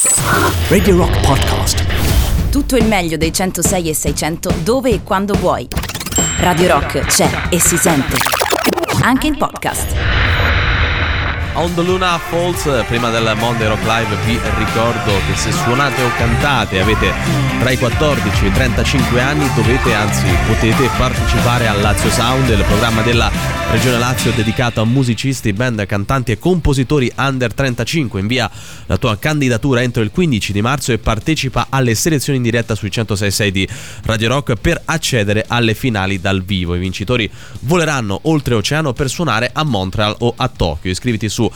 Radio Rock Podcast. Tutto il meglio dei 106 e 600 dove e quando vuoi. Radio Rock c'è e si sente. Anche in podcast. On the Luna Falls, prima del Monday Rock Live, vi ricordo che se suonate o cantate avete tra i 14 e i 35 anni potete partecipare al Lazio Sound, il programma della Regione Lazio dedicato a musicisti, band, cantanti e compositori under 35. Invia la tua candidatura entro il 15 di marzo e partecipa alle selezioni in diretta sui 106.6 di Radio Rock per accedere alle finali dal vivo. I vincitori voleranno oltreoceano per suonare a Montreal o a Tokyo. Iscriviti su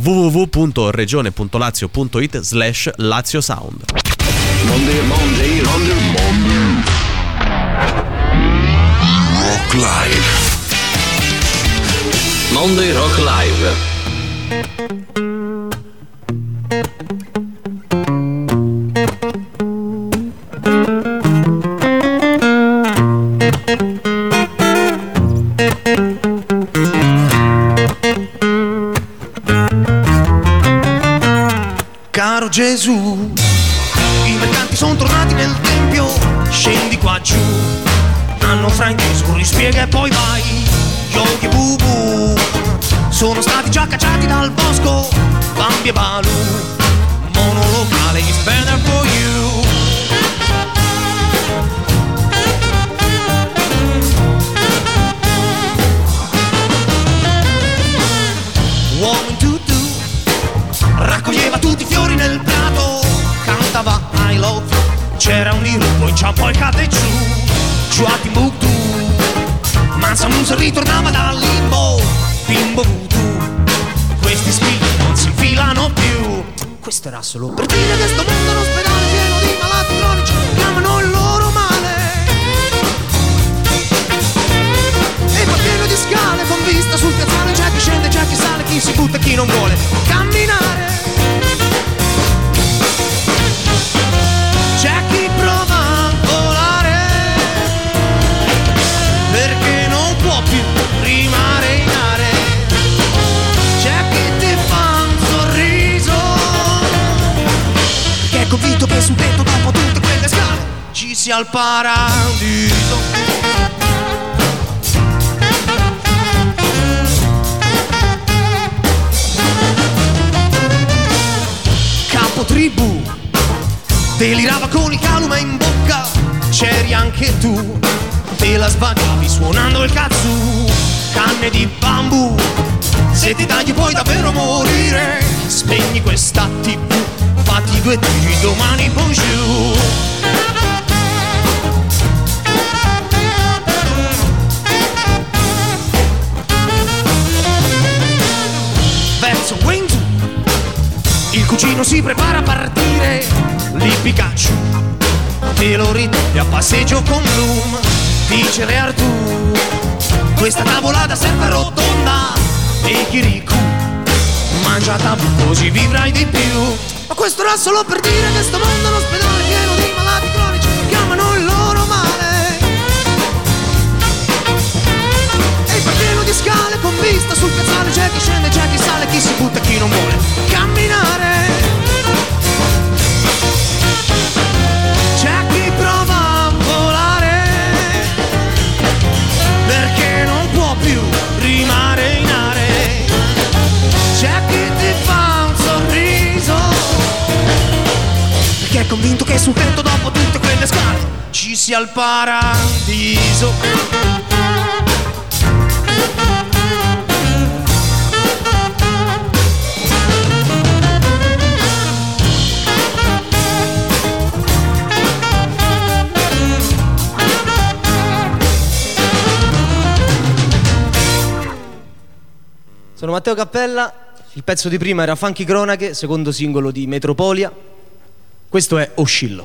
www.regione.lazio.it/Lazio Sound. Monday Rock Live. Monday Rock Live. Caro Gesù, i mercanti sono tornati nel tempio, scendi qua giù, hanno frainteso, rispiega e poi vai. Yogi Bubu sono stati già cacciati dal bosco, Bambi e Balù, monolocale is better for you. Uomo in tutù raccoglieva tutti i fiori nel prato, cantava I love you, c'era un dirupo, inciampò e cade giù a Timbuktu. Mansa Musa ritornava dal limbo, bimbo voodoo, questi spigli non si infilano più. Questo era solo per dire che sto mondo è un ospedale pieno di malati cronici che amano il loro male. E poi pieno di scale con vista sul piazzale, c'è chi scende, c'è chi sale, chi si butta e chi non vuole camminare. C'è chi prova a volare perché non può più rimarinare. C'è chi ti fa un sorriso perché è convinto che sul tetto dopo tutte quelle scale ci sia il paradiso. Tribù delirava con il calume in bocca, c'eri anche tu, te la sbagavi suonando il kazoo. Canne di bambù, se ti tagli puoi davvero morire, spegni questa TV, fatti 2 tiri, domani bonjour. Verso Windsor il cugino si prepara a partire, lì Pikachu te lo ritrovi a passeggio con Bloom. Dice Re Artù, questa tavolata serve rotonda e Kirikou mangia tabù così vivrai di più. Ma questo era solo per dire che sto mondo è un ospedale pieno di malati cronici che amano il loro male. E poi pieno di scale con vista sul piazzale, c'è chi scende, c'è chi sale, chi si butta e chi non vuole camminare. C'è chi prova a volare perché non può più rimarinare. C'è chi ti fa un sorriso perché è convinto che sul tetto dopo tutte quelle scale ci sia il paradiso. Sono Matteo Cappella, il pezzo di prima era Funky Cronache, secondo singolo di Metropolia. Questo è Oscillo.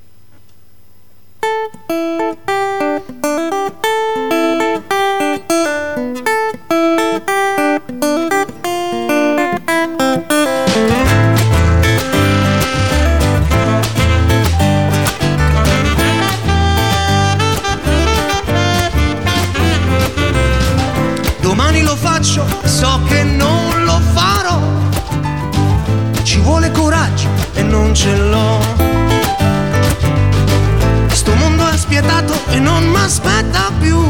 Domani lo faccio, so che non lo farò. Ci vuole coraggio e non ce l'ho. Sto mondo è spietato e non m'aspetta più.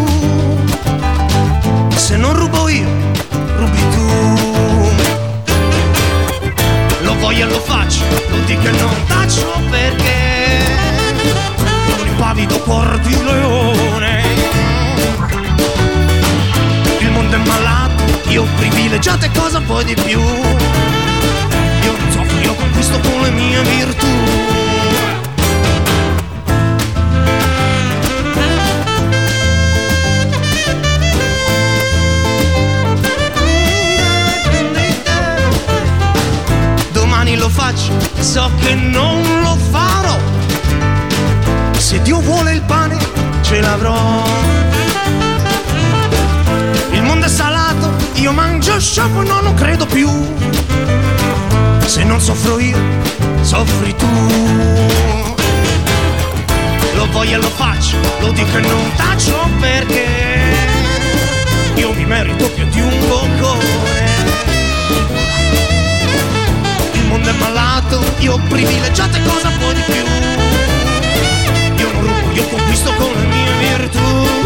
Se non rubo io, rubi tu. Lo voglio e lo faccio, lo dico e non taccio perché ho un impavido cuor di leone. Il mondo è malato, io privilegiato e cosa vuoi di più? Io non so, io conquisto con le mie virtù. Domani lo faccio, so che non lo farò. Se Dio vuole il pane, ce l'avrò. Il mondo è salato, io mangio scioppo, no, non credo più. Se non soffro io, soffri tu. Lo voglio e lo faccio, lo dico e non taccio perché io mi merito più di un boccone. Il mondo è malato, io privilegiato e cosa vuoi di più? Io non rubo, io conquisto con le mie virtù.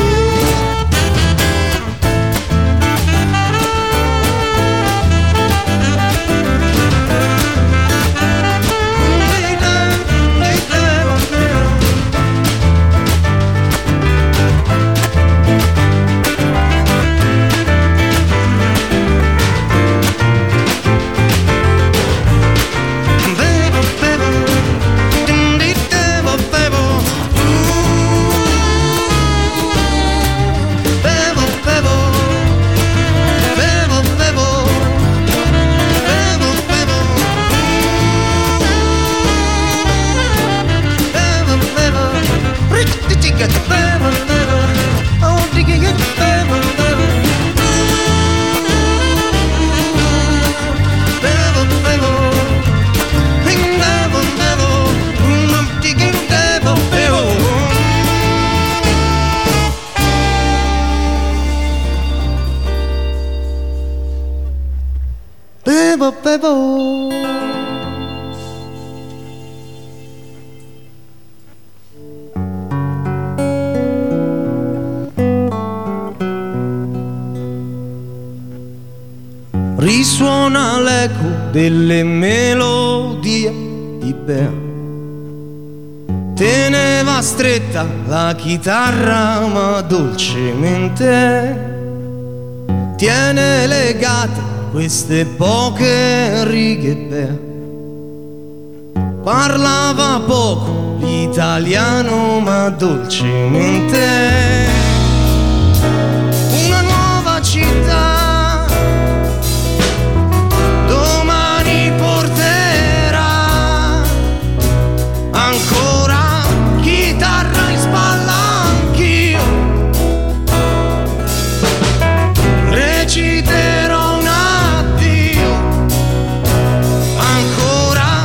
Risuona l'eco delle melodie di Bea. Teneva stretta la chitarra ma dolcemente tiene legate queste poche righe. Bea parlava poco l'italiano ma dolcemente. Una nuova città ancora chitarra in spalla anch'io reciterò un addio ancora.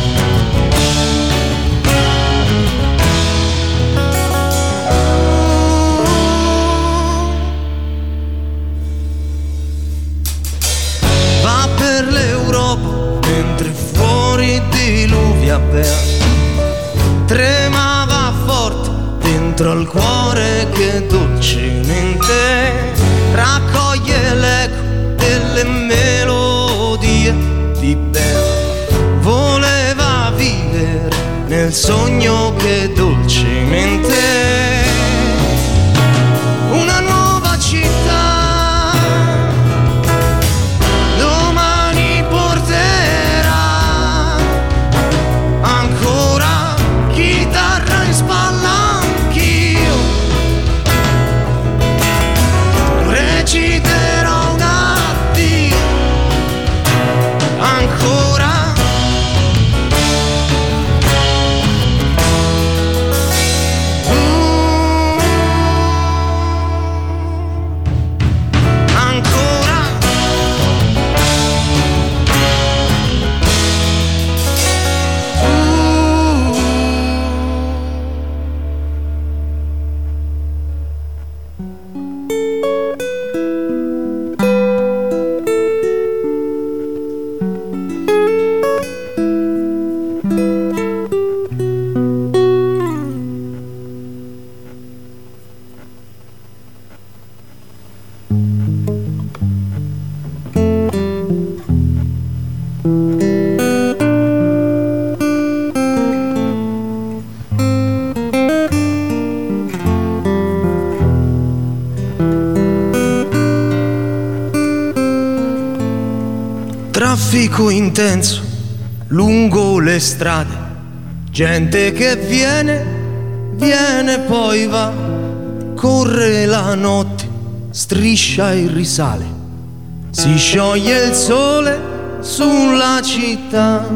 Va per l'Europa mentre fuori diluvia Bea. Tremava forte dentro al cuore che dolcemente raccoglie l'eco delle melodie di Bea. Voleva vivere nel sogno che dolcemente una nuova città domani porterà ancora chitarra in spalla anch'io reciterò un addio ancora. traffico intenso lungo le strade, gente che viene poi va, corre la notte, striscia e risale, si scioglie il sole sulla città.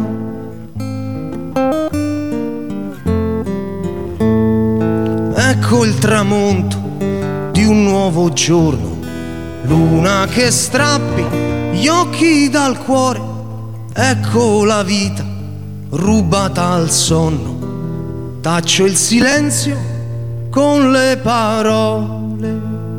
Ecco il tramonto di un nuovo giorno, luna che strappi gli occhi dal cuore, ecco la vita rubata al sonno, taccio il silenzio con le parole.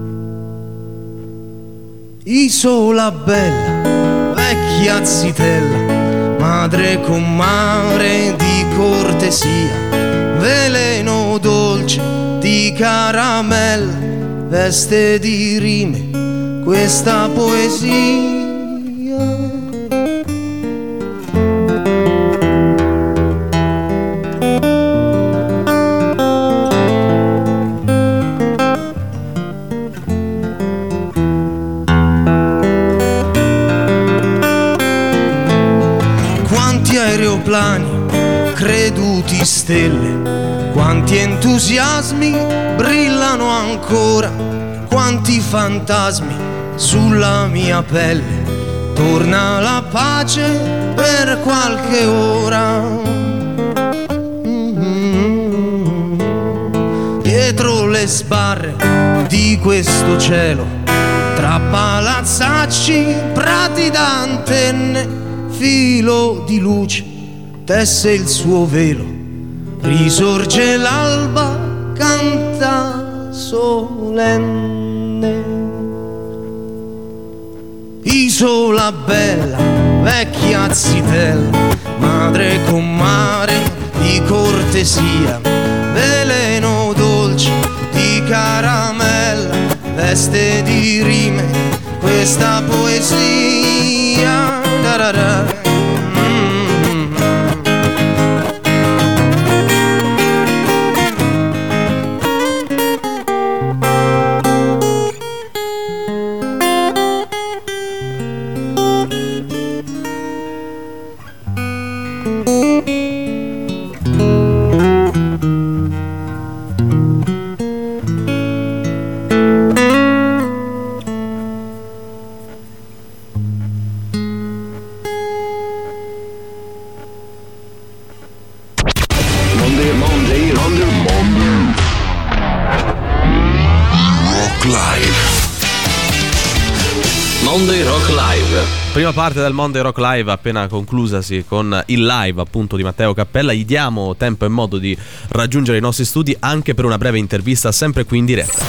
Isola bella, vecchia zitella, madre con mare di cortesia, veleno dolce di caramella, veste di rime questa poesia. Quanti aeroplani creduti stelle, quanti entusiasmi brillano ancora, quanti fantasmi sulla mia pelle, torna la pace per qualche ora. Dietro le sbarre di questo cielo, tra palazzacci, prati da antenne, filo di luce tesse il suo velo, risorge l'alba, canta solenne. Isola bella, vecchia zitella, madre con mare di cortesia, veleno dolce di caramella, veste di rime questa poesia. Da-da-da. Monday Rock Live. Prima parte del Monday Rock Live appena conclusasi con il live appunto di Matteo Cappella. Gli diamo tempo e modo di raggiungere i nostri studi anche per una breve intervista sempre qui in diretta.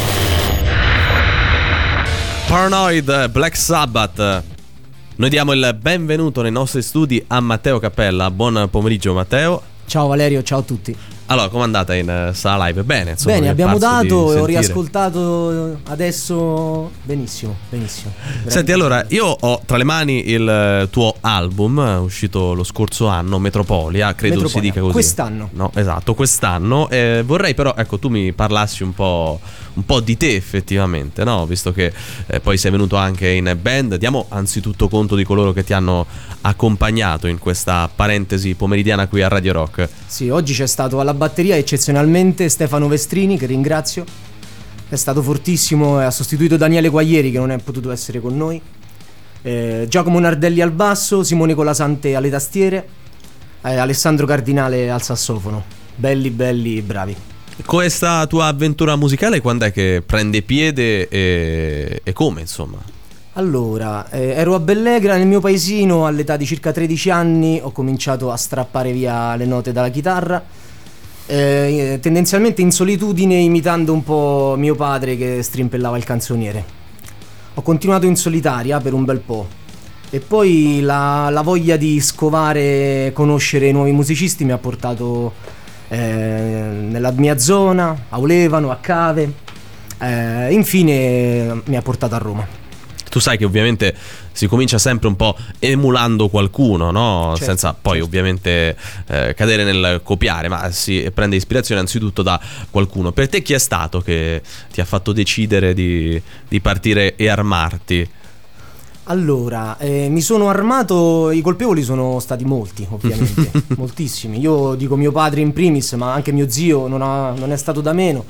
Paranoid, Black Sabbath. Noi diamo il benvenuto nei nostri studi a Matteo Cappella. Buon pomeriggio Matteo. Ciao Valerio, ciao a tutti. Allora, com'è andata in sala live? Bene, insomma. Bene, abbiamo dato e ho sentire. riascoltato adesso benissimo. Senti, allora, io ho tra le mani il tuo album uscito lo scorso anno, Metropolia, credo si dica così. Quest'anno. No, esatto, quest'anno. Vorrei però, ecco, tu mi parlassi un po' di te effettivamente, no? Visto che poi sei venuto anche in band. Diamo anzitutto conto di coloro che ti hanno accompagnato in questa parentesi pomeridiana qui a Radio Rock. Sì, oggi c'è stato alla batteria eccezionalmente Stefano Vestrini, che ringrazio, è stato fortissimo e ha sostituito Daniele Guaglieri, che non è potuto essere con noi, Giacomo Nardelli al basso, Simone Colasante alle tastiere, Alessandro Cardinale al sassofono. Belli, bravi. Questa tua avventura musicale quando è che prende piede e come, insomma? Allora, ero a Bellegra, nel mio paesino, all'età di circa 13 anni ho cominciato a strappare via le note dalla chitarra, tendenzialmente in solitudine, imitando un po' mio padre che strimpellava il canzoniere. Ho continuato in solitaria per un bel po' e poi la voglia di scovare, conoscere nuovi musicisti mi ha portato nella mia zona, a Olevano, a Cave, infine mi ha portato a Roma. Tu sai che ovviamente si comincia sempre un po' emulando qualcuno, no? Certo, senza poi ovviamente cadere nel copiare, ma si prende ispirazione anzitutto da qualcuno. Per te chi è stato che ti ha fatto decidere di partire e armarti? Allora, mi sono armato, i colpevoli sono stati molti, ovviamente, moltissimi. Io dico mio padre in primis, ma anche mio zio non è stato da meno.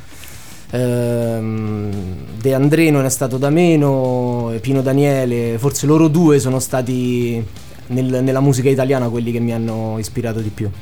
De André non è stato da meno, Pino Daniele, forse loro due sono stati nella musica italiana quelli che mi hanno ispirato di più.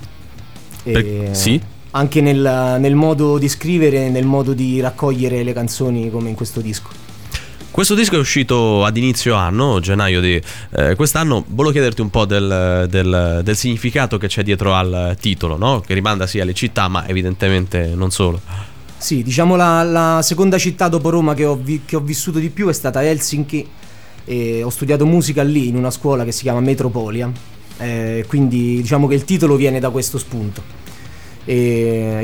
Sì? Anche nel modo di scrivere, nel modo di raccogliere le canzoni come in questo disco. Questo disco è uscito ad inizio anno, gennaio di quest'anno. Volevo chiederti un po' del significato che c'è dietro al titolo, no? Che rimanda sì alle città, ma evidentemente non solo. Sì, diciamo la seconda città dopo Roma che ho vissuto di più è stata Helsinki, e ho studiato musica lì in una scuola che si chiama Metropolia, quindi diciamo che il titolo viene da questo spunto. E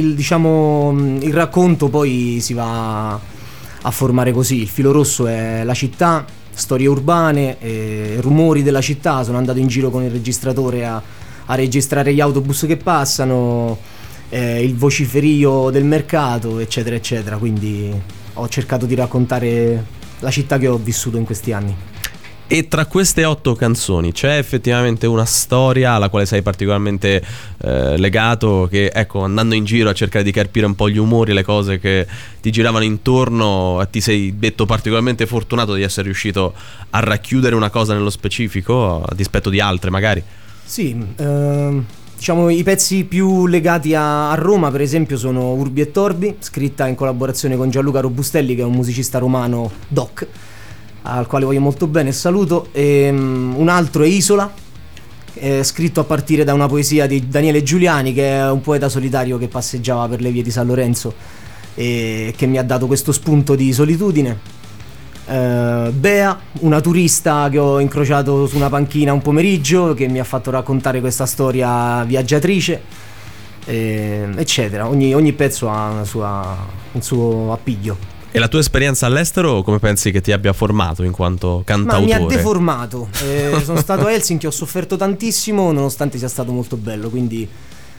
il racconto poi si va a formare così. Il filo rosso è la città, storie urbane, rumori della città. Sono andato in giro con il registratore a registrare gli autobus che passano, il vociferio del mercato, eccetera eccetera. Quindi ho cercato di raccontare la città che ho vissuto in questi anni. E tra queste 8 canzoni c'è effettivamente una storia alla quale sei particolarmente legato, che ecco, andando in giro a cercare di capire un po' gli umori, le cose che ti giravano intorno, ti sei detto particolarmente fortunato di essere riuscito a racchiudere una cosa nello specifico a dispetto di altre magari? Sì, diciamo i pezzi più legati a Roma per esempio sono Urbi e Torbi, scritta in collaborazione con Gianluca Robustelli, che è un musicista romano doc, al quale voglio molto bene e saluto. E un altro è Isola, scritto a partire da una poesia di Daniele Giuliani, che è un poeta solitario che passeggiava per le vie di San Lorenzo e che mi ha dato questo spunto di solitudine. Bea, una turista che ho incrociato su una panchina un pomeriggio, che mi ha fatto raccontare questa storia viaggiatrice, eccetera. Ogni pezzo ha un suo appiglio. E la tua esperienza all'estero come pensi che ti abbia formato in quanto cantautore? Ma mi ha deformato. Sono stato a Helsinki, ho sofferto tantissimo nonostante sia stato molto bello, quindi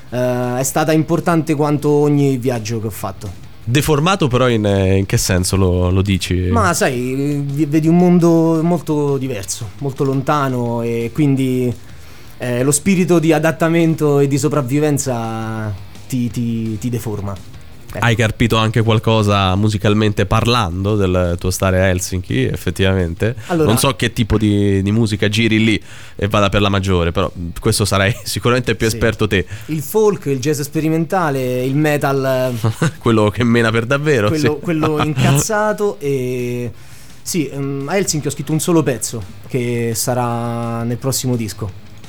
è stata importante quanto ogni viaggio che ho fatto. Deformato però in che senso lo dici? Ma sai, vedi un mondo molto diverso, molto lontano, e quindi lo spirito di adattamento e di sopravvivenza ti deforma. Hai carpito anche qualcosa musicalmente parlando del tuo stare a Helsinki, effettivamente? Allora, non so che tipo di musica giri lì e vada per la maggiore, però questo sarai sicuramente più esperto te. Il folk, il jazz sperimentale, il metal quello che mena per davvero, quello incazzato. E sì, a Helsinki ho scritto un solo pezzo che sarà nel prossimo disco,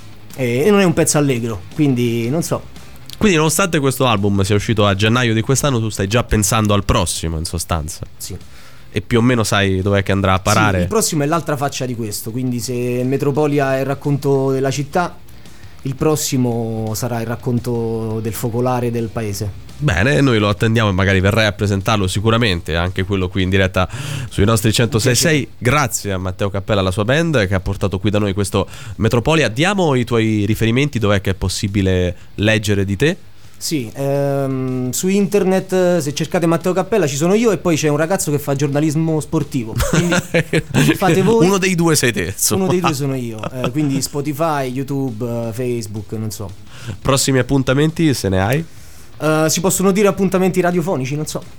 e non è un pezzo allegro, quindi non so. Quindi nonostante questo album sia uscito a gennaio di quest'anno, tu stai già pensando al prossimo, in sostanza. Sì. E più o meno sai dov'è che andrà a parare? Sì, il prossimo è l'altra faccia di questo, quindi se Metropolia è il racconto della città, il prossimo sarà il racconto del focolare del paese. Bene, noi lo attendiamo e magari verrai a presentarlo sicuramente, anche quello qui in diretta sui nostri 106.6. Grazie a Matteo Cappella e alla sua band che ha portato qui da noi questo Metropolia. Diamo i tuoi riferimenti, dov'è che è possibile leggere di te? Sì, su internet se cercate Matteo Cappella ci sono io, e poi c'è un ragazzo che fa giornalismo sportivo, quindi fate voi. Uno dei due sei te, insomma. Uno dei due sono io, quindi Spotify, YouTube, Facebook, non so. Prossimi appuntamenti, se ne hai? Si possono dire appuntamenti radiofonici, non so.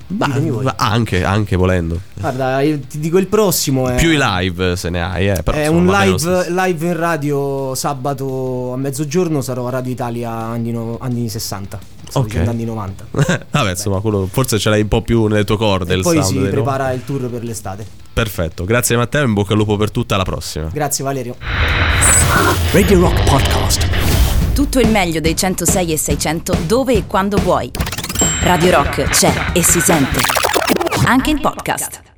Anche volendo. Guarda, ti dico il prossimo è... Più i live, se ne hai, però è un live in radio sabato a mezzogiorno. Sarò a Radio Italia anni 60. Anni 90. Vabbè, insomma, quello forse ce l'hai un po' più nelle tue corde. E poi si prepara il tour per l'estate. Perfetto, grazie Matteo, in bocca al lupo per tutta, alla prossima. Grazie Valerio. Radio Rock Podcast. Tutto il meglio dei 106 e 600 dove e quando vuoi. Radio Rock c'è e si sente. Anche in podcast.